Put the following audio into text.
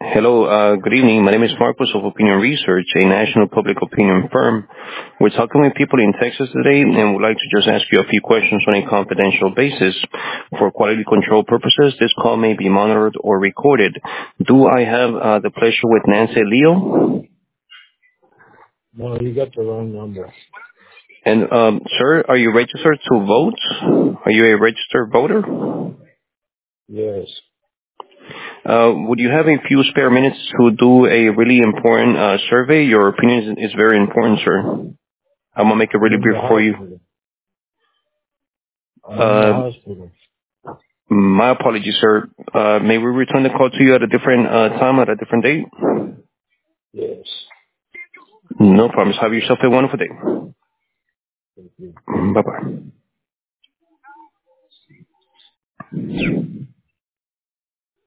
Hello, good evening. My name is Marcos of Opinion Research, a national public opinion firm. We're talking with people in Texas today and would like to just ask you a few questions on a confidential basis. For quality control purposes, this call may be monitored or recorded. Do I have the pleasure with Nancy Leo? No, you got the wrong number. And, sir, are you registered to vote? Are you a registered voter? Yes. Would you have a few spare minutes to do a really important survey? Your opinion is very important, sir. I'm going to make it I'm really in brief the for you. hospital. I'm in the Uh, hospital. my apologies, sir. May we return the call to you at a different time, at a different date? Yes. No problems. Have yourself a wonderful day. Thank you. Bye-bye.